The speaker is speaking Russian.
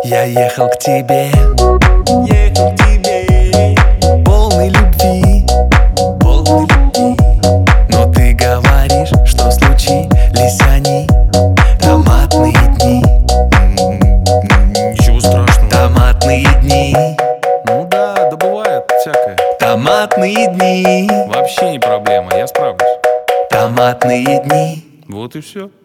Я ехал к тебе, полный любви. но ты говоришь, что случились они. Томатные дни, Ничего страшного. томатные дни, Ну да, бывает всякое. томатные дни, Вообще не проблема, я справлюсь. томатные дни. Вот и все.